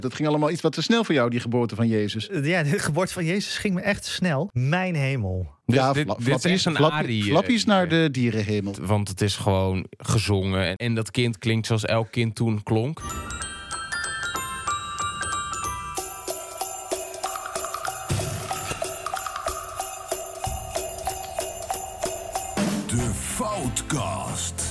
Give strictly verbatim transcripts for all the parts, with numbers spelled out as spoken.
Dat ging allemaal iets wat te snel voor jou, die geboorte van Jezus. Ja, de geboorte van Jezus ging me echt te snel. Mijn hemel. Dus ja, dit, fla- dit flappies, is een flap- arie. flappies naar de dierenhemel. Want het is gewoon gezongen. En, en dat kind klinkt zoals elk kind toen klonk. De Foutcast.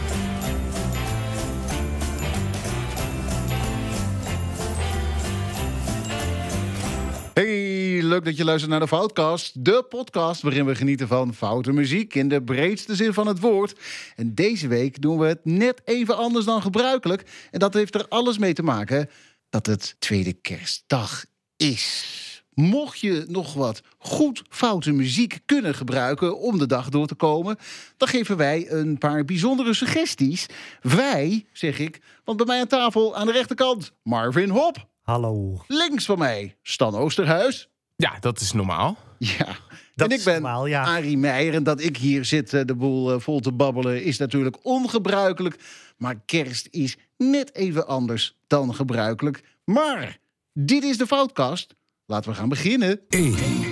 Hey, leuk dat je luistert naar de Foutcast. De podcast waarin we genieten van foute muziek in de breedste zin van het woord. En deze week doen we het net even anders dan gebruikelijk. En dat heeft er alles mee te maken dat het tweede kerstdag is. Mocht je nog wat goed foute muziek kunnen gebruiken om de dag door te komen, dan geven wij een paar bijzondere suggesties. Wij, zeg ik, want bij mij aan tafel aan de rechterkant Marvin Hop. Hallo. Links van mij Stan Oosterhuis. Ja, dat is normaal. Ja, Dat en ik is ben normaal, ja. Arie Meijer. En dat ik hier zit eh, de boel eh, vol te babbelen is natuurlijk ongebruikelijk. Maar kerst is net even anders dan gebruikelijk. Maar dit is de Foutcast. Laten we gaan beginnen. één.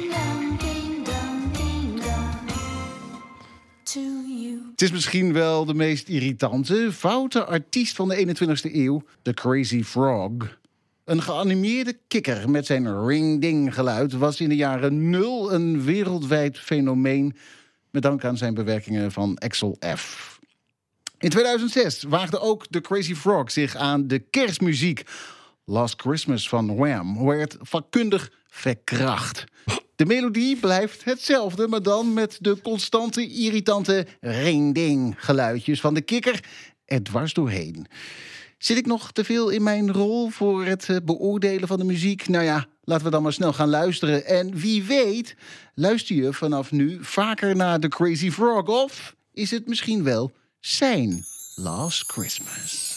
Het is misschien wel de meest irritante, foute artiest van de eenentwintigste eeuw. The Crazy Frog. Een geanimeerde kikker met zijn ring-ding geluid was in de jaren nul een wereldwijd fenomeen, met dank aan zijn bewerkingen van Axel F. In tweeduizend zes waagde ook The Crazy Frog zich aan de kerstmuziek. Last Christmas van Wham werd vakkundig verkracht. De melodie blijft hetzelfde, maar dan met de constante, irritante ring-ding geluidjes van de kikker er dwars doorheen. Zit ik nog te veel in mijn rol voor het uh, beoordelen van de muziek? Nou ja, laten we dan maar snel gaan luisteren. En wie weet, luister je vanaf nu vaker naar The Crazy Frog? Of is het misschien wel zijn Last Christmas?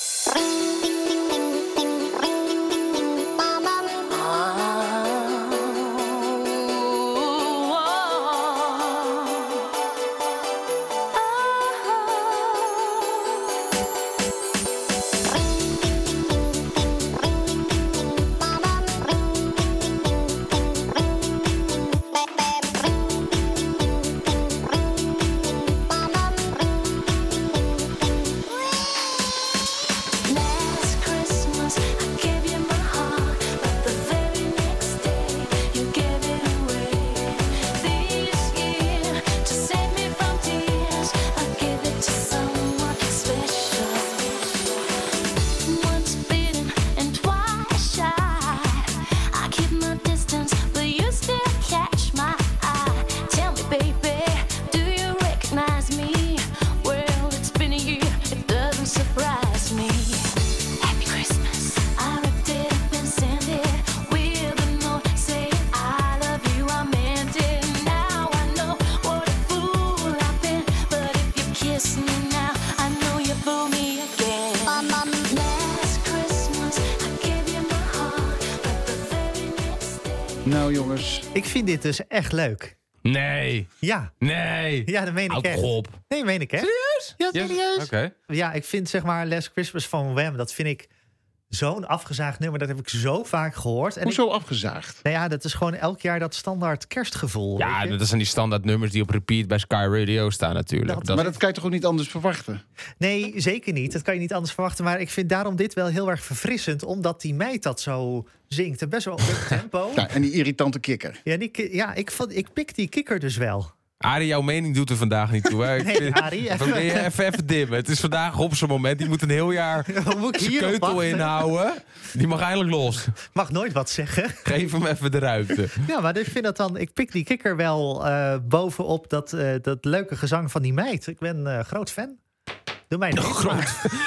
Nou jongens, Ik vind dit dus echt leuk. Nee. Ja. Nee. Ja, dat meen ik Houd echt. op. Nee, meen ik, hè? Serieus? Ja, Yes. serieus. Oké. Ja, ik vind zeg maar Last Christmas van Wham, dat vind ik zo'n afgezaagd nummer. Dat heb ik zo vaak gehoord. En hoezo ik, afgezaagd? nou ja, dat is gewoon elk jaar dat standaard kerstgevoel. Ja, weet je? dat zijn die standaard nummers die op repeat bij Sky Radio staan natuurlijk. Dat- Dat- Maar dat kan je toch ook niet anders verwachten? Nee, zeker niet. Dat kan je niet anders verwachten. Maar ik vind daarom dit wel heel erg verfrissend, omdat die meid dat zo zingt. En best wel op het tempo. Ja, en die irritante kikker. Ja, die, ki- ja ik, vond, ik pik die kikker dus wel. Arie, jouw mening doet er vandaag niet toe. Hè? Ik Nee, vind- Arie, even- Probeer je even, even dimmen. Het is vandaag op zijn moment. Die moet een heel jaar Hoe moet ik zijn hierop keutel wachten? inhouden. Die mag eindelijk los. Mag nooit wat zeggen. Geef hem even de ruimte. Ja, maar ik vind dat dan. Ik pik die kikker wel eh, bovenop dat, eh, dat leuke gezang van die meid. Ik ben uh, groot fan. Doe mij nog Groot,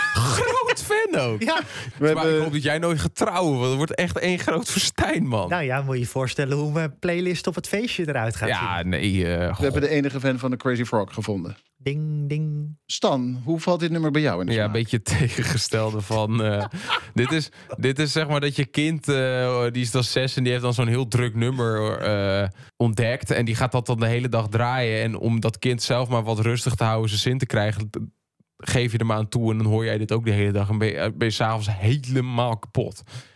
groot fan ook. Ja, We Maar ik hebben, hoop dat jij nooit gaat trouwen. Want het wordt echt één groot festijn, man. nou ja, moet je je voorstellen hoe mijn playlist op het feestje eruit gaat ja, zien. nee. eh, we goh. hebben de enige fan van de Crazy Frog gevonden. Ding, ding. Stan, hoe valt dit nummer bij jou in de Ja, een smaak? beetje het tegengestelde van... eh, dit, is, dit is zeg maar dat je kind, eh, die is dan zes... en die heeft dan zo'n heel druk nummer eh, ontdekt. En die gaat dat dan de hele dag draaien. En om dat kind zelf maar wat rustig te houden... zijn zin te krijgen, geef je er maar aan toe... en dan hoor jij dit ook de hele dag. En ben je, ben je s'avonds helemaal kapot.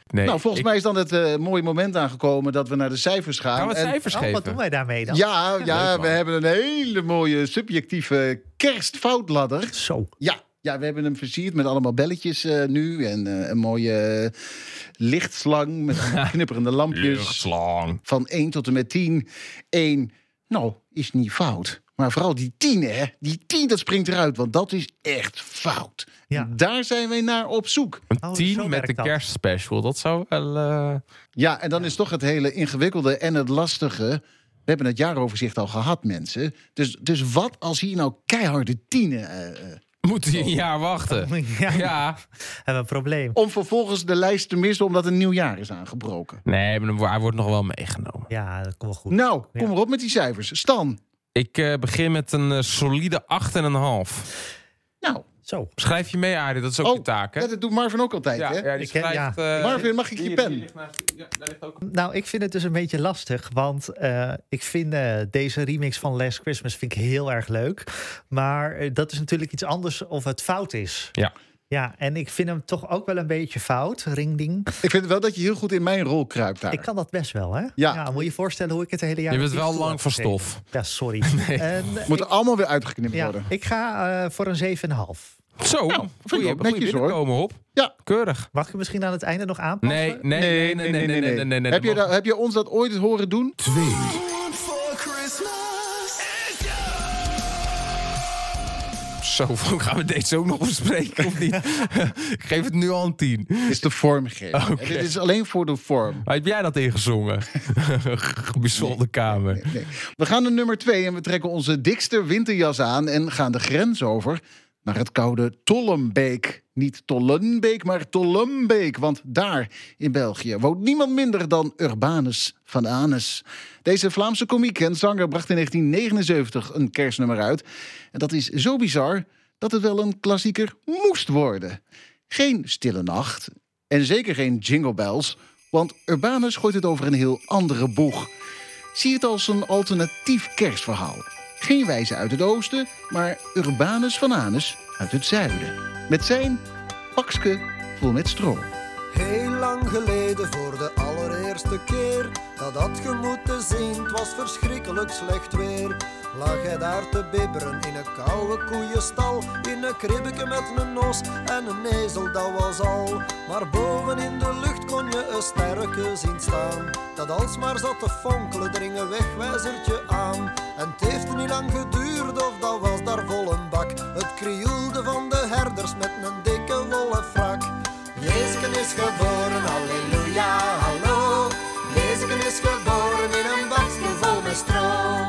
Nee, Nou, volgens ik- mij is dan het uh, mooie moment aangekomen dat we naar de cijfers gaan. Gaan we het En- cijfers Oh, geven? wat doen wij daarmee dan? Ja, ja Leuk, we man. hebben een hele mooie subjectieve kerstfoutladder. Zo. Ja, ja, we hebben hem versierd met allemaal belletjes uh, nu. En uh, een mooie uh, lichtslang met knipperende lampjes. Luchtslang. Van één tot en met tien. één, nou, is niet fout. Maar vooral die tien, hè. Die tien, dat springt eruit, want dat is echt fout. Ja. En daar zijn wij naar op zoek. Een Oh, zo tien met werkt de dat. kerstspecial. Dat zou wel... uh, Ja, en dan is toch het hele ingewikkelde en het lastige. We hebben het jaaroverzicht al gehad, mensen. Dus, dus wat als hier nou keiharde tienen... Uh, Moet hij een jaar wachten? Ja, Ja. hebben we een probleem. om vervolgens de lijst te missen omdat een nieuw jaar is aangebroken. Nee, maar hij wordt nog wel meegenomen. Ja, dat komt wel goed. Nou, kom Ja. maar op met die cijfers. Stan. Ik uh, begin met een uh, solide acht komma vijf. Nou, Zo. Schrijf je mee, Arie? Dat is ook oh, je taak, hè? ja, dat doet Marvin ook altijd, hè? ja, die Ik ken- schrijft... ja. uh, Marvin, mag ik je hier, pen? hier ligt naast- ja, daar ligt ook... Nou, ik vind het dus een beetje lastig. Want uh, ik vind uh, deze remix van Last Christmas vind ik heel erg leuk. Maar uh, dat is natuurlijk iets anders of het fout is. Ja. Ja, en ik vind hem toch ook wel een beetje fout, ringding. Ik vind wel dat je heel goed in mijn rol kruipt daar. Ik kan dat best wel, hè? Ja. Moet je je voorstellen hoe ik het hele jaar... Je op bent die wel stoel lang heb van gezeten. stof. Ja, sorry. En, uh, Moet ik, allemaal weer uitgeknipt ja, worden. ik ga uh, voor een zeven komma vijf. Zo, Nou, vind ik ook netjes, hoor. Komen op. Ja. Keurig. Mag ik misschien aan het einde nog aanpassen? Nee, nee, nee, nee, nee, nee, nee, nee, nee, nee. Heb, je dat mag- da- heb je ons dat ooit horen doen? twee, Zo, gaan we deze ook nog bespreken of niet? Ik geef het nu al een tien. Is de vormgeving. Oké. En dit is alleen voor de vorm. Maar heb jij dat ingezongen? Bijzonder kamer. Nee, nee. We gaan naar nummer twee en we trekken onze dikste winterjas aan en gaan de grens over naar het koude Tollembeek. Niet Tollenbeek, maar Tollembeek. Want daar in België woont niemand minder dan Urbanus van Aanes. Deze Vlaamse komiek en zanger bracht in negentien negenenzeventig een kerstnummer uit. En dat is zo bizar dat het wel een klassieker moest worden. Geen Stille Nacht en zeker geen Jingle Bells, want Urbanus gooit het over een heel andere boeg. Zie het als een alternatief kerstverhaal. Geen wijze uit het oosten, maar Urbanus van Aanes uit het zuiden. Met zijn pakske vol met stro. Heel lang geleden voor de allereerste keer dat had je moeten zien, het was verschrikkelijk slecht weer. Lag hij daar te bibberen in een koude koeienstal, in een kribbeke met een nos en een ezel, dat was al. Maar boven in de lucht kon je een sterke zien staan, dat alsmaar zat te fonkelen, dring een wegwijzertje aan. En het heeft niet lang geduurd of dat was daar vol een bak, het krioelde van de herders met een dikke wollen frak. Jezuken is geboren, halleluja, hallo. Jezuken is geboren in een bakstoel vol met stro.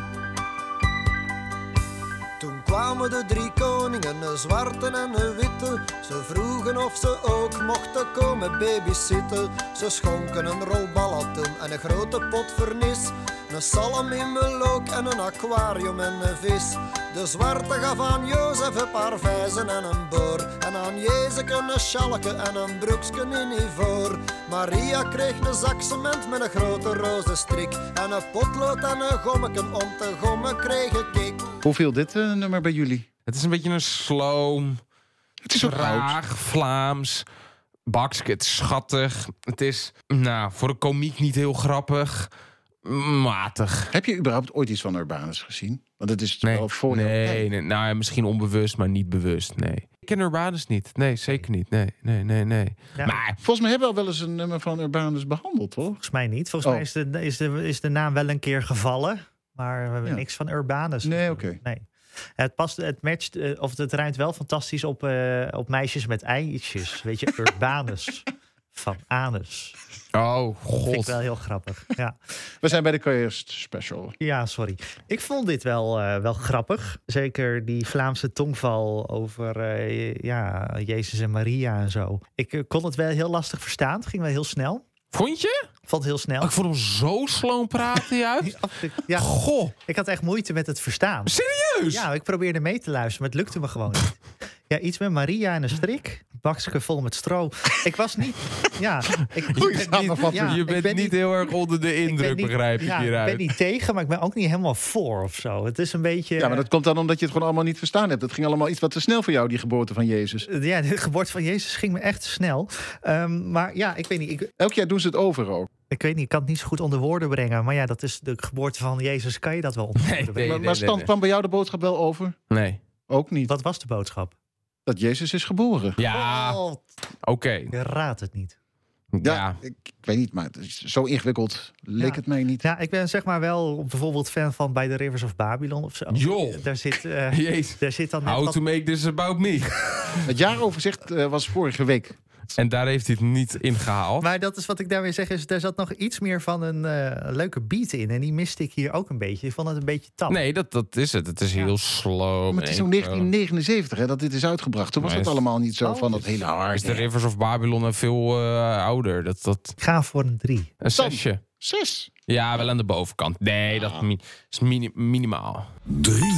Toen kwamen de drie koningen, een zwarte en een witte. Ze vroegen of ze ook mochten komen babysitten. Ze schonken een rol ballatoen en een grote pot vernis. Een salm in melook en een aquarium en een vis. De zwarte gaf aan Jozef een paar vijzen en een boor. En aan Jezuken een schalke en een broeksken in ivoor. Maria kreeg een zak cement met een grote roze strik. En een potlood en een gommeken om te gommen kreeg ik. Hoe viel dit uh, nummer bij jullie? Het is een beetje een sloom, Het is ook oud. traag, Vlaams. Bakske, het is schattig. Het is, nou, voor de komiek niet heel grappig. Matig. Heb je überhaupt ooit iets van Urbanus gezien? Want het is Nee, wel voor nee, nee, nou ja, misschien onbewust, maar niet bewust, nee. Ik ken Urbanus niet. Nee, zeker niet. Nee, nee, nee, nee. Ja. Maar Volgens mij hebben we al wel eens een nummer van Urbanus behandeld, toch? Volgens mij niet. Volgens Oh. mij is de, is, de, is de naam wel een keer gevallen. Maar we hebben Ja. niks van Urbanus. Nee, oké. Nee. Het past, het matcht, eh, of het rijmt wel fantastisch op, uh, op meisjes met eitjes. Weet je, Urbanus van Anus. oh, Vind ik god. wel heel grappig. Ja, We zijn bij de Kerst Special. ja sorry. Ik vond dit wel, uh, wel grappig. Zeker die Vlaamse tongval over uh, ja, Jezus en Maria en zo. Ik uh, kon het wel heel lastig verstaan. Het ging wel heel snel. Vond je? Ik vond het heel snel. Oh, ik vond hem zo sloom praten juist. Ja, Goh, ik had echt moeite met het verstaan. serieus? Ja, ik probeerde mee te luisteren, maar het lukte me gewoon niet. Ja, iets met Maria en een strik. bakje vol met stro. Ik was niet... Ja, ik, ik Goeie ben samenvatting. niet, ja, je ik bent ben niet heel erg onder de ik indruk, ben niet- begrijp ik ja, hieruit. Ik ben niet tegen, maar ik ben ook niet helemaal voor of zo. Het is een beetje... Ja, maar dat komt dan omdat je het gewoon allemaal niet verstaan hebt. Het ging allemaal iets wat te snel voor jou, die geboorte van Jezus. Ja, de geboorte van Jezus ging me echt te snel. Um, maar ja, ik weet niet. Ik, Elk jaar doen ze het over ook. ik weet niet, ik kan het niet zo goed onder woorden brengen. Maar ja, dat is de geboorte van Jezus. Kan je dat wel onder woorden Nee, brengen? maar nee, maar nee, Stan, nee. kwam bij jou de boodschap wel over? Nee. Ook niet. Wat was de boodschap? Dat Jezus is geboren. Ja, Oh, oké. je raadt het niet. Ja, Ja. Ik, ik weet niet, maar het is zo ingewikkeld leek Ja. het mij niet. Ja, ik ben zeg maar wel bijvoorbeeld fan van By the Rivers of Babylon of zo. Joh. Daar zit, eh, Jezus. daar zit dan net How wat... to make this about me. Het jaaroverzicht eh, was vorige week. En daar heeft hij het niet ingehaald. Maar dat is wat ik daarmee zeg, is er zat nog iets meer van een eh, leuke beat in. En die miste ik hier ook een beetje. Ik vond het een beetje tam. Nee, dat, dat is het. Het is Ja. heel slow. Maar het is ook negentien negenenzeventig hè, dat dit is uitgebracht. Toen was Maar het is- allemaal niet zo Oh. van dat hele hard. Is de Rivers of Babylon en veel eh, ouder. Dat, dat, Ik ga voor een drie. een Sam. zesje. Zes. Ja, wel aan de bovenkant. Nee, dat mi- is mini- minimaal. drie,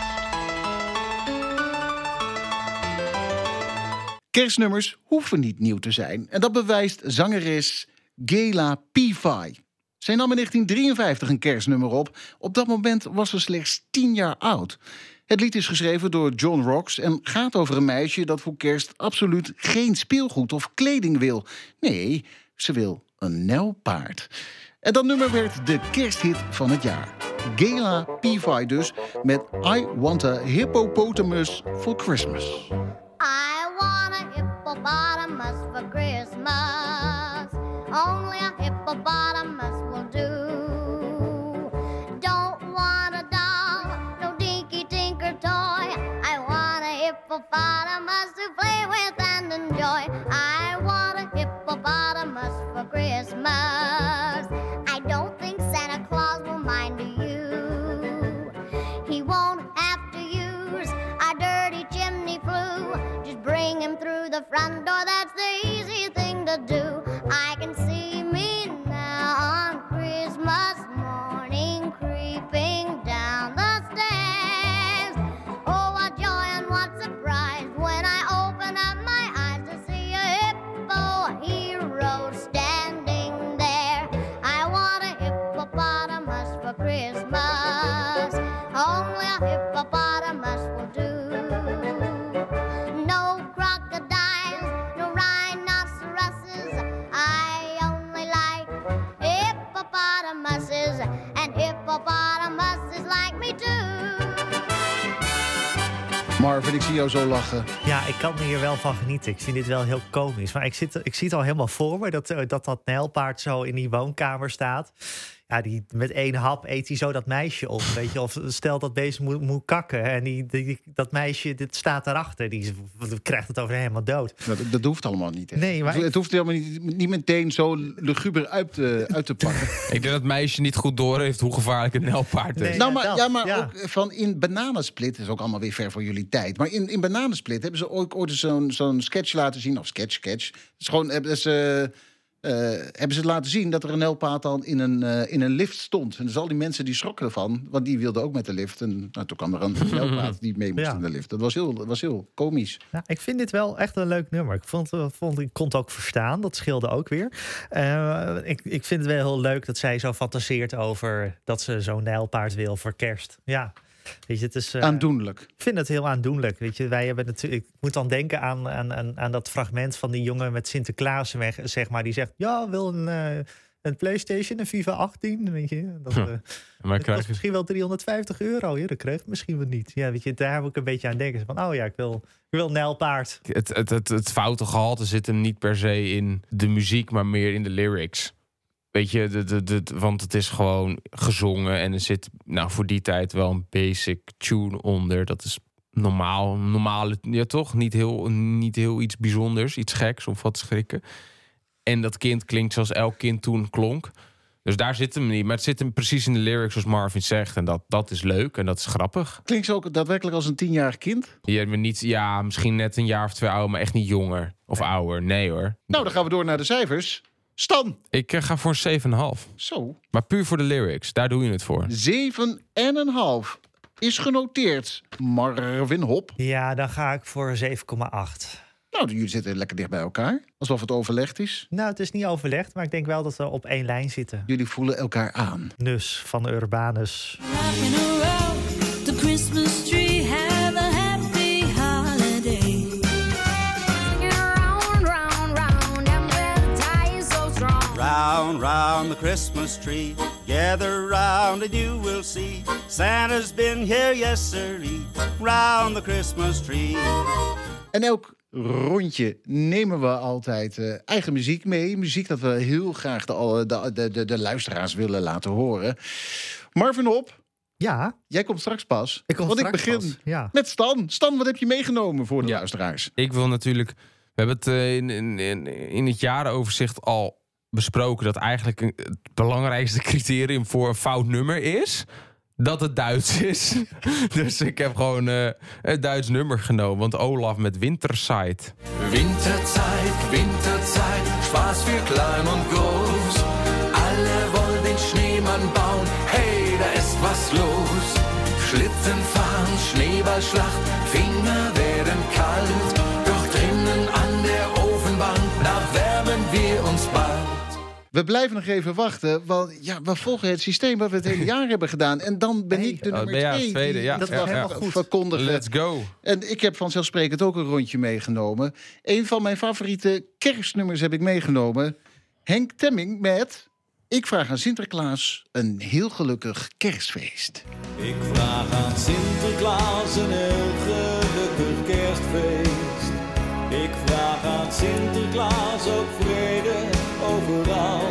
Kerstnummers hoeven niet nieuw te zijn. En dat bewijst zangeres Gayla Pevi. Zij nam in negentien drieënvijftig een kerstnummer op. Op dat moment was ze slechts tien jaar oud. Het lied is geschreven door John Rocks en gaat over een meisje dat voor kerst absoluut geen speelgoed of kleding wil. Nee, ze wil een nijlpaard. En dat nummer werd de kersthit van het jaar. Gayla Pevi dus met I Want a Hippopotamus for Christmas. I want a hippopotamus for Christmas. Only a hippopotamus will do. Don't want a doll, no dinky tinker toy. I want a hippopotamus to play with and enjoy. I want a hippopotamus for Christmas. I don't think Santa Claus will mind you. He won't have to use our dirty chimney flue. Just bring him through the front door, that's the easy thing to do. I can see me now on Christmas morning creeping down the stairs. Oh, what joy and what surprise when I open up my eyes to see a hippo hero standing there. I want a hippopotamus for Christmas. Only a hippopotamus will do. No crocodiles, no rhinoceroses. I only like hippopotamuses, and hippopotamuses like me too. Marvin, ik zie jou zo lachen. Ja, ik kan er hier wel van genieten. Ik vind dit wel heel komisch. Maar ik, zit, ik zie het al helemaal voor me dat eh, dat, dat nijlpaard zo in die woonkamer staat. Ja, die, met één hap eet hij zo dat meisje op. Weet je? Of stel dat deze moet, moet kakken en die, die, dat meisje dit staat daarachter. Die krijgt het over helemaal dood. Nou, dat, dat hoeft allemaal niet. Hè. Nee, maar het, ik- het hoeft helemaal niet, niet meteen zo luguber uit te, uit te pakken. Ik denk dat het meisje niet goed door heeft hoe gevaarlijk een nijlpaard is. Nee. nou, ja, maar, dat, ja, maar ja. ook van in Bananensplit, is ook allemaal weer ver voor jullie tijd. Maar in, in Bananensplit hebben ze ook ooit eens zo'n zo'n sketch laten zien. Of sketch, sketch. Het is gewoon, hebben ze, eh, hebben ze laten zien dat er een nijlpaard dan in een, eh, in een lift stond. En dus al die mensen die schrokken ervan, want die wilden ook met de lift. En nou, toen kwam er een nijlpaard die mee moest Ja. in de lift. Dat was heel, dat was heel komisch. Ja, ik vind dit wel echt een leuk nummer. Ik, vond, eh, vond, ik kon het ook verstaan. Dat scheelde ook weer. Eh, ik, ik vind het wel heel leuk dat zij zo fantaseert over dat ze zo'n nijlpaard wil voor kerst. Ja, weet je, het is... eh, Aandoenlijk. Ik vind het heel aandoenlijk. Weet je, wij hebben natuurlijk. Ik moet dan denken aan, aan, aan, aan dat fragment van die jongen met Sinterklaas, zeg maar. Die zegt: ja, wil een, eh, een PlayStation, een FIFA achttien. Weet je, dat, eh, Maar dat krijg kost misschien wel driehonderdvijftig euro. Ja, dat kreeg ik misschien wel niet. Ja, weet je, daar heb ik een beetje aan denken. Van, oh ja, ik wil, ik wil een nijlpaard. Het, het, het, het foute gehalte zit hem niet per se in de muziek, maar meer in de lyrics. Weet je, de, de, de, want het is gewoon gezongen en er zit nou voor die tijd wel een basic tune onder. Dat is normaal, normale, ja toch? Niet heel, niet heel iets bijzonders, iets geks of wat schrikken. En dat kind klinkt zoals elk kind toen klonk. Dus daar zit hem niet. Maar het zit hem precies in de lyrics zoals Marvin zegt. En dat, dat is leuk en dat is grappig. Klinkt ze ook daadwerkelijk als een tienjarig kind? Je hebt me niet, ja, misschien net een jaar of twee ouder, maar echt niet jonger of ouder. Nee hoor. Nou, dan gaan we door naar de cijfers. Stan. Ik eh, ga voor een zeven komma vijf. Zo. Maar puur voor de lyrics, daar doe je het voor. Zeven en een half is genoteerd. Marvin Hop. Ja, dan ga ik voor zeven komma acht. Nou, jullie zitten lekker dicht bij elkaar. Alsof het overlegd is. Nou, het is niet overlegd, maar ik denk wel dat we op één lijn zitten. Jullie voelen elkaar aan. Nus van Urbanus. Rocking around the Christmas tree, have a happy holiday. Round, round, round, and the tie is so strong. Round, round the Christmas tree, gather round and you will see Santa's been here, yes sirree, round the Christmas tree. En elk rondje nemen we altijd uh, eigen muziek mee. Muziek dat we heel graag de, de, de, de, de luisteraars willen laten horen. Marvin Op, Ja, jij komt straks pas. ik kom Want straks ik begin pas. Ja. met Stan. Stan, wat heb je meegenomen voor de Ja. luisteraars? Ik wil natuurlijk... We hebben het uh, in, in, in, in het jarenoverzicht al besproken... dat eigenlijk een, het belangrijkste criterium voor een fout nummer is... dat het Duits is. Dus ik heb gewoon uh, een Duits nummer genomen. Want Olaf met Winterzeit. Winterzeit, Winterzeit, Spaß für klein und groß. Alle wollen den Schneemann bauen, hey, da ist was los. Schlitten fahren, Schneeballschlacht, Finger werden kalt. Doch drinnen an der Ofenbank, da wärmen wir uns bald. We blijven nog even wachten, want ja, we volgen het systeem wat we het hele jaar hebben gedaan. En dan ben Nee. ik de Oh, nummer ben jij twee de tweede? die Ja, dat ja, mag ja. goed verkondigen. Let's go. En ik heb vanzelfsprekend ook een rondje meegenomen. Een van mijn favoriete kerstnummers heb ik meegenomen. Henk Temming met Ik vraag aan Sinterklaas een heel gelukkig kerstfeest. Ik vraag aan Sinterklaas een heel gelukkig kerstfeest. Ik vraag aan Sinterklaas ook vrede overal.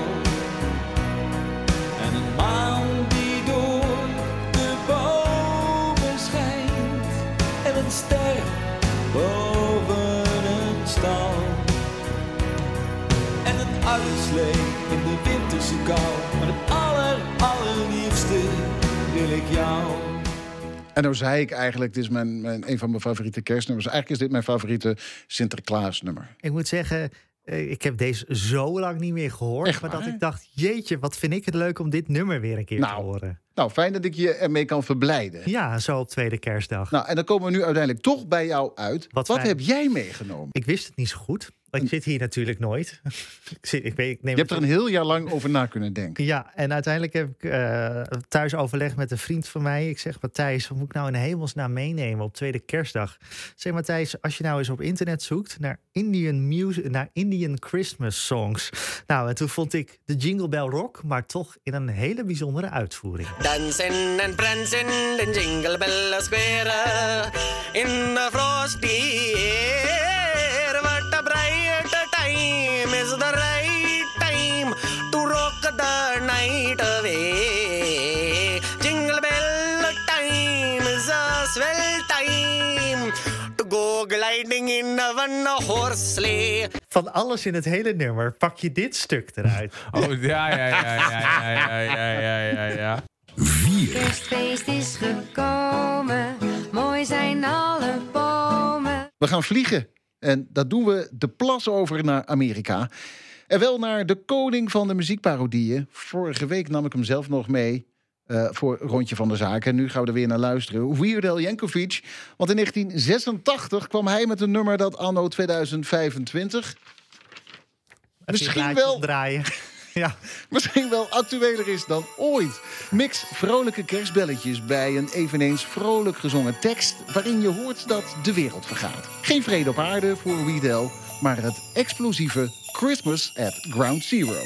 En een maan die door de bomen schijnt. En een ster boven een stal. En een uitslee in de winterse kou. Maar het aller, allerliefste wil ik jou. En nou zei ik eigenlijk, dit is mijn, mijn, een van mijn favoriete kerstnummers. Eigenlijk is dit mijn favoriete Sinterklaasnummer. Ik moet zeggen, eh, ik heb deze zo lang niet meer gehoord. Echt maar waar? dat ik dacht, jeetje, wat vind ik het leuk om dit nummer weer een keer Nou. te horen. Nou, fijn dat ik je ermee kan verblijden. Ja, zo op tweede kerstdag. Nou, en dan komen we nu uiteindelijk toch bij jou uit. Wat, Wat fijn. heb jij meegenomen? Ik wist het niet zo goed. Ik zit hier natuurlijk nooit. ik, zit, ik, weet, ik neem Je hebt er het- een heel jaar lang over na kunnen denken. Ja, en uiteindelijk heb ik uh, thuis overlegd met een vriend van mij. Ik zeg, Matthijs, wat moet ik nou in hemelsnaam meenemen op tweede kerstdag? Ik zeg, Matthijs, als je nou eens op internet zoekt naar Indian music, naar Indian Christmas songs. Nou, en toen vond ik de Jingle Bell Rock, maar toch in een hele bijzondere uitvoering. Dancing and prancing in Jingle Bell Square in the frosty air. What a bright time is the right time to rock the night away. Jingle bell time is a swell time to go gliding in a one horse sleigh. Van alles in het hele nummer pak je dit stuk eruit. Oh, ja, ja, ja, ja, ja, ja, ja, ja, ja. Kerstfeest is gekomen, mooi zijn alle bomen. We gaan vliegen. En dat doen we de plas over naar Amerika. En wel naar de koning van de muziekparodieën. Vorige week nam ik hem zelf nog mee uh, voor Rondje van de Zaak. En nu gaan we er weer naar luisteren. Weird Al Yankovic. Want in negentien zesentachtig kwam hij met een nummer dat anno tweeduizend vijfentwintig... misschien wel, draaien. Ja. misschien wel actueler is dan ooit. Mix vrolijke kerstbelletjes bij een eveneens vrolijk gezongen tekst... waarin je hoort dat de wereld vergaat. Geen vrede op aarde voor Weird Al, maar het explosieve Christmas at Ground Zero.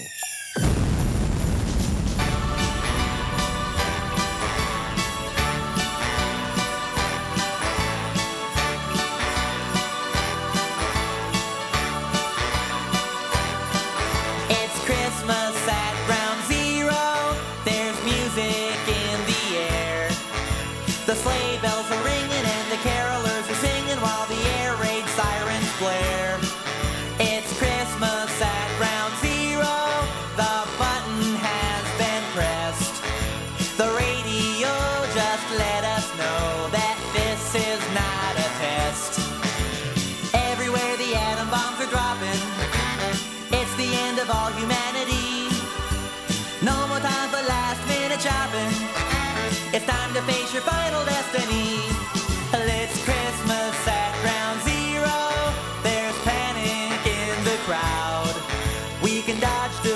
It's Christmas at Ground Zero. There's music in the air. The sleigh bells are ringing and the carolers are singing while the air raid sirens blare. It's Christmas at Ground Zero. The button has been pressed. The radio just let us know that this is not a test. Everywhere the atom bombs are dropping. It's the end of all humanity. No more time for last minute shopping. It's time to face your final destiny. It's Christmas at Ground Zero. There's pain.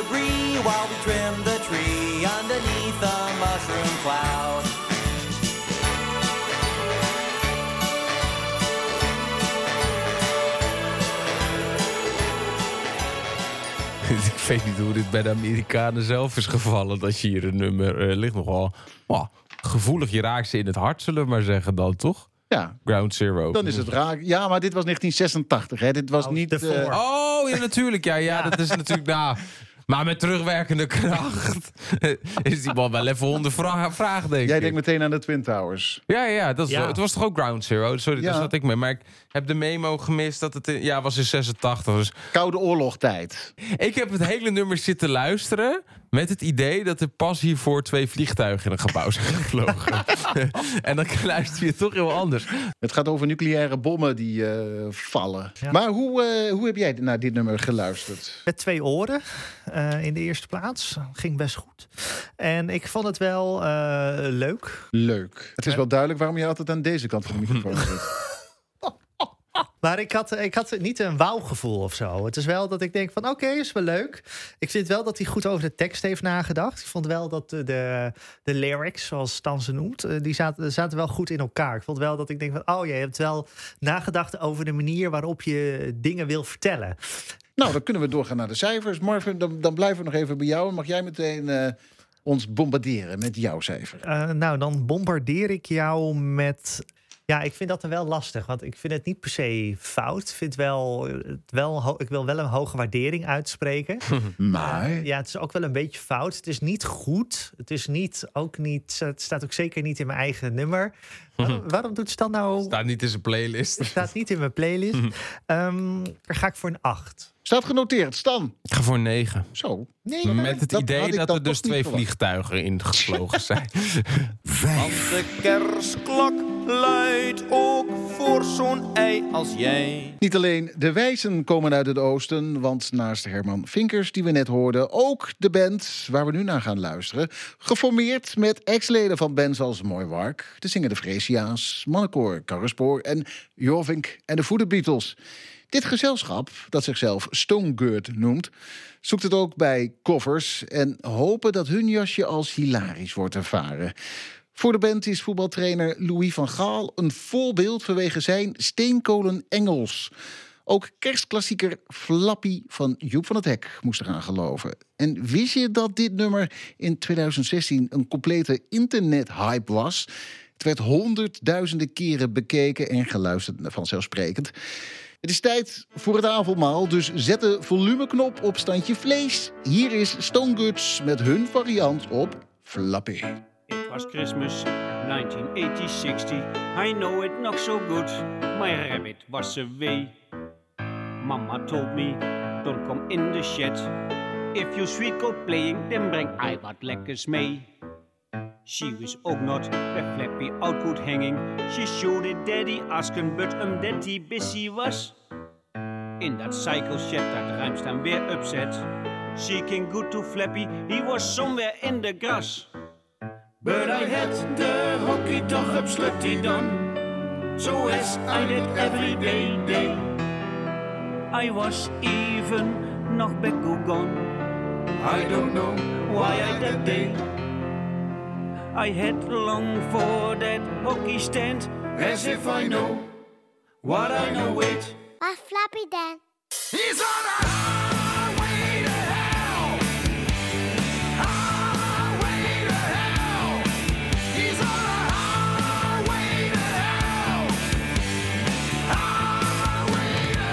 debris while we trim the tree underneath the mushroom cloud. Ik weet niet hoe dit bij de Amerikanen zelf is gevallen. Dat je hier een nummer uh, ligt nogal oh, gevoelig. Je raakt ze in het hart, zullen we maar zeggen dan, toch? Ja. Ground Zero. Dan is het raak. Ja, maar dit was negentien zesentachtig, hè? Dit was Oh, niet... de Uh... Oh, ja, natuurlijk. Ja, ja, dat is natuurlijk... Nou, maar met terugwerkende kracht is die man wel even onder vra- vraag, denk ik. Jij denkt meteen aan de Twin Towers. Ja, ja, dat is Ja. Wel, het was toch ook Ground Zero? Sorry, Ja. daar zat ik mee. Maar ik heb de memo gemist dat het in, ja, was in zesentachtig. Dus Koude oorlogtijd. ik heb het hele nummer zitten luisteren met het idee dat er pas hiervoor twee vliegtuigen in een gebouw zijn gevlogen. En dan luister je toch heel anders. Het gaat over nucleaire bommen die uh, vallen. Ja. Maar hoe, uh, hoe heb jij naar dit nummer geluisterd? Met twee oren uh, in de eerste plaats. Ging best goed. En ik vond het wel uh, leuk. Leuk. Het is wel duidelijk waarom je altijd aan deze kant van de microfoon zit. Maar ik had, ik had niet een wauwgevoel of zo. Het is wel dat ik denk van oké, okay, is wel leuk. Ik vind wel dat hij goed over de tekst heeft nagedacht. Ik vond wel dat de, de, de lyrics, zoals Stan ze noemt, die zaten, zaten wel goed in elkaar. Ik vond wel dat ik denk van oh, je hebt wel nagedacht over de manier waarop je dingen wil vertellen. Nou, dan kunnen we doorgaan naar de cijfers. Marvin, dan, dan blijven we nog even bij jou. Mag jij meteen uh, ons bombarderen met jouw cijfer? Uh, nou, dan bombardeer ik jou met... Ja, ik vind dat er wel lastig, want ik vind het niet per se fout. Ik vind wel, wel, ik wil wel een hoge waardering uitspreken. Maar? Uh, ja, het is ook wel een beetje fout. Het is niet goed. Het is niet, ook niet, het staat ook zeker niet in mijn eigen nummer. Waarom, waarom doet Stan nou... Staat niet in zijn playlist. Het staat niet in mijn playlist. um, daar ga ik voor een acht. Staat genoteerd. Stan? Ik ga voor een negen. Zo. Nee, met het dat idee dat er dus twee verwacht. vliegtuigen ingevlogen zijn. Want de kerstklok luidt ook voor zo'n ei als jij. Niet alleen de wijzen komen uit het oosten, want naast Herman Vinkers, die we net hoorden, ook de band waar we nu naar gaan luisteren. Geformeerd met ex-leden van bands als Mooi Wark, de Zingende Fresia's, Mannenkoor Karrespoor en Jorvink en de Voeder Beatles. Dit gezelschap, dat zichzelf Stonegood noemt, zoekt het ook bij covers en hopen dat hun jasje als hilarisch wordt ervaren. Voor de band is voetbaltrainer Louis van Gaal een voorbeeld vanwege zijn Steenkolen Engels. Ook kerstklassieker Flappy van Joep van het Hek moest eraan geloven. En wist je dat dit nummer in twintig zestien een complete internethype was? Het werd honderdduizenden keren bekeken en geluisterd, vanzelfsprekend. Het is tijd voor het avondmaal, dus zet de volumeknop op standje vlees. Hier is Stonegood met hun variant op Flappy. It was Christmas, nineteen eighty sixty. I know it not so good. My rabbit was away. Mama told me, don't come in the shed. If you sweet go playing, then bring I wat lekkers mee. She was ook not where Flappy out good hanging. She showed it daddy asking, but um that he busy was. In that cycle shed, dat ruimt dan weer upset. Seeking good to Flappy, he was somewhere in the grass. But I had the hockey toch up slutty done, so as I did every day, day. I was even nog back gone. I don't know why I that day. I had long for that hockey stand, as if I know what I know. Wait, A Flappy then. He's on a highway to hell. Highway to hell. He's on a highway to hell. Highway to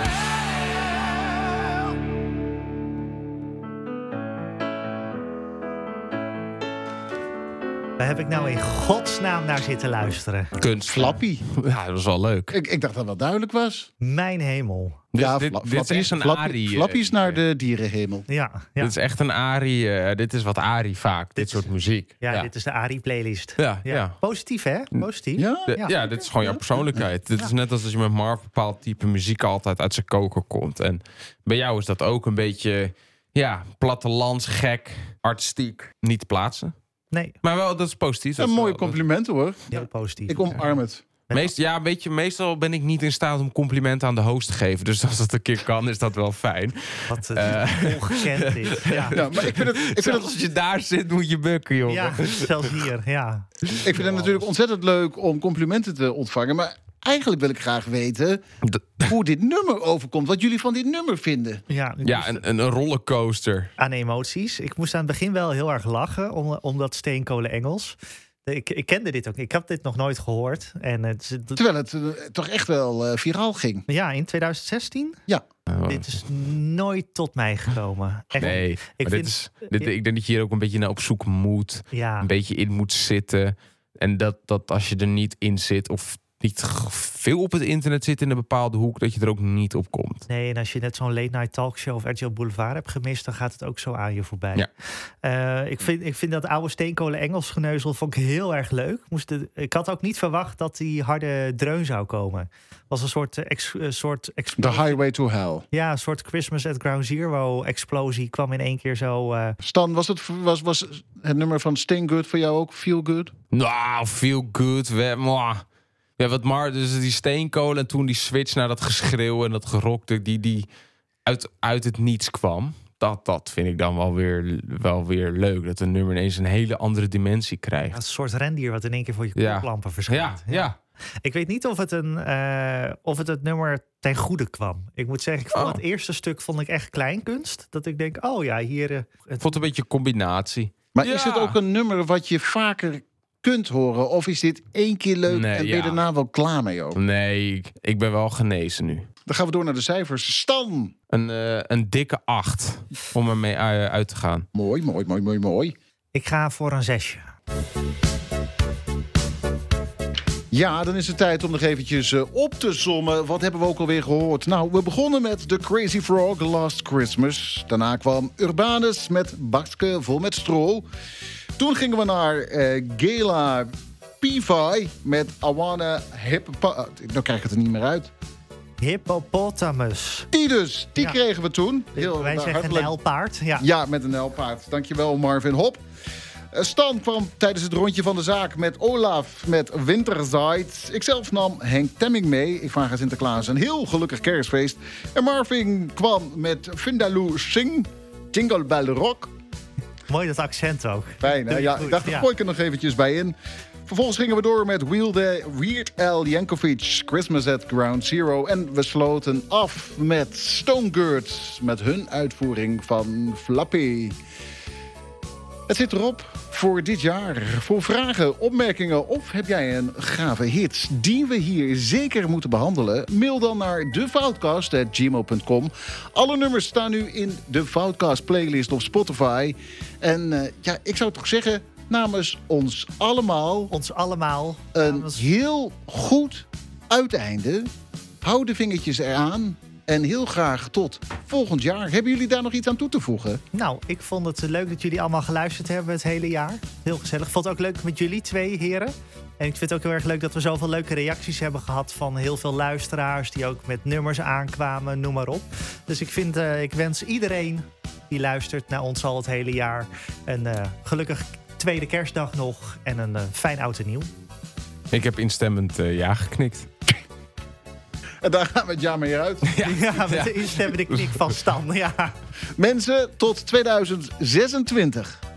hell. Waar heb ik nou in godsnaam naar zitten luisteren? Kunst. Flappy. Ja, dat was wel leuk. Ik, ik dacht dat dat duidelijk was. Mijn hemel. Dus ja, dit, Fla- dit Flappy is een Flappy- Arie. eh, Flappy is naar de dierenhemel. Ja, ja. Dit is echt een Arie. eh, dit is wat Arie vaak. Dit, Dit- soort muziek. Ja, dit is de Arie-playlist. Ja, ja. Positief, hè? Positief. Ja? De- ja. dit is gewoon jouw persoonlijkheid. Dit is net als als je met Marv een bepaald type muziek altijd uit zijn koker komt. En bij jou is dat ook een beetje, ja, plattelandsgek, artistiek. Niet te plaatsen. Nee, Maar wel, dat is positief. Dat Een is mooie wel- complimenten hoor. heel positief. Ik omarm het. Meest, ja, weet je, meestal ben ik niet in staat om complimenten aan de host te geven. Dus als dat een keer kan, is dat wel fijn. Wat uh, ongekend is. Ja. Ja, maar ik vind het, ik vind het, als je daar zit, moet je bukken, jongen. Ja, zelfs hier, ja. Ik vind het natuurlijk ontzettend leuk om complimenten te ontvangen. Maar eigenlijk wil ik graag weten hoe dit nummer overkomt. Wat jullie van dit nummer vinden. Ja, ja een, een rollercoaster. Aan emoties. Ik moest aan het begin wel heel erg lachen om, om dat steenkolen Engels. Ik, ik kende dit ook. Ik had dit nog nooit gehoord. En het, Terwijl het uh, toch echt wel uh, viraal ging. Ja, in twintig zestien? Ja. Oh. Dit is nooit tot mij gekomen. Echt, nee, ik, maar vind, dit is, dit, ik denk dat je hier ook een beetje naar op zoek moet. Ja. Een beetje in moet zitten. En dat, dat als je er niet in zit of niet veel op het internet zit in een bepaalde hoek, dat je er ook niet op komt. Nee, en als je net zo'n late night talkshow of R T L Boulevard hebt gemist, dan gaat het ook zo aan je voorbij. Ja. Uh, ik, vind, ik vind dat oude steenkolen Engels geneuzel vond ik heel erg leuk. Moest de, ik had ook niet verwacht dat die harde dreun zou komen. Was een soort, ex, uh, soort explosie. The Highway to Hell. Ja, een soort Christmas at Ground Zero explosie kwam in één keer zo. Uh... Stan, was het, was, was het nummer van Sting Good voor jou ook? Feel Good? Nou, Feel Good. We, mwah. Ja, wat maar, dus die steenkolen en toen die switch naar dat geschreeuw en dat gerokte, die, die uit, uit het niets kwam. Dat, dat vind ik dan wel weer, wel weer leuk. Dat een nummer ineens een hele andere dimensie krijgt. Ja, een soort rendier wat in één keer voor je ja. koplampen verschijnt. Ja, ja. ja. Ik weet niet of het, een, uh, of het het nummer ten goede kwam. Ik moet zeggen, ik vond oh. het eerste stuk vond ik echt kleinkunst. Dat ik denk, oh ja, hier... Uh, het vond een beetje combinatie. Maar ja. is het ook een nummer wat je vaker kunt horen? Of is dit één keer leuk nee, en ben je ja. daarna wel klaar mee ook? Nee, ik, ik ben wel genezen nu. Dan gaan we door naar de cijfers. Stan! Een, uh, een dikke acht om ermee uh, uit te gaan. Mooi, mooi, mooi, mooi, mooi. Ik ga voor een zesje. Ja, dan is het tijd om nog eventjes uh, op te sommen. Wat hebben we ook alweer gehoord? Nou, we begonnen met The Crazy Frog, Last Christmas. Daarna kwam Urbanus met Bakske vol met stro. Toen gingen we naar uh, Gela Pevi met I Wanna Hippopotamus. Nou krijg ik het er niet meer uit. Hippopotamus. Die dus, die ja. kregen we toen. Heel, Wij zeggen hartelijk... een nijlpaard. Ja. ja, met een nijlpaard. Dankjewel Marvin Hop. Stan kwam tijdens het rondje van de zaak met Olaf met Winterzeit. Ikzelf nam Henk Temming mee. Ik vraag aan Sinterklaas een heel gelukkig kerstfeest. En Marvin kwam met Vindaloo Sing, Jingle Bell Rock. Mooi dat accent ook. Fijn, hè? Ja, ik dacht, daar ja. gooi ik er nog eventjes bij in. Vervolgens gingen we door met Weird Al Yankovic, Christmas at Ground Zero. En we sloten af met Stonegurt met hun uitvoering van Flappy. Het zit erop voor dit jaar. Voor vragen, opmerkingen of heb jij een gave hit die we hier zeker moeten behandelen? Mail dan naar de foutcast at gmail punt com. Alle nummers staan nu in de Foutcast playlist op Spotify. En uh, ja, ik zou toch zeggen, namens ons allemaal... Ons allemaal. Een namens... heel goed uiteinde. Hou de vingertjes eraan. En heel graag tot volgend jaar. Hebben jullie daar nog iets aan toe te voegen? Nou, ik vond het leuk dat jullie allemaal geluisterd hebben het hele jaar. Heel gezellig. Ik vond het ook leuk met jullie twee heren. En ik vind het ook heel erg leuk dat we zoveel leuke reacties hebben gehad van heel veel luisteraars die ook met nummers aankwamen, noem maar op. Dus ik, vind, uh, ik wens iedereen die luistert naar ons al het hele jaar een uh, gelukkig tweede kerstdag nog en een uh, fijn oud en nieuw. Ik heb instemmend uh, ja geknikt. En daar gaan we het jaar mee uit. Ja, ja met ja. de instemmende knik van Stan. Ja. Mensen, tot tweeduizend zesentwintig.